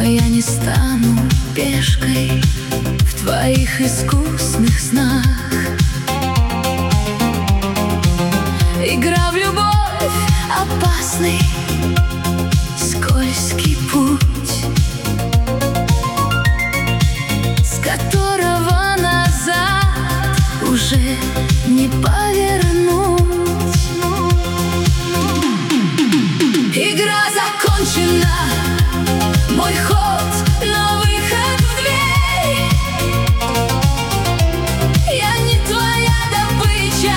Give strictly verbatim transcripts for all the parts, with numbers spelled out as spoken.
я не стану пешкой в твоих искусных снах. Игра в любовь — опасный, скользкий путь, с которого назад уже не повернуть. Игра закончена, мой ход на выход в дверь. Я не твоя добыча,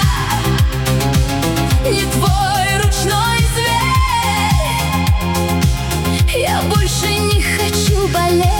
не твой ручной зверь. Я больше не хочу болеть.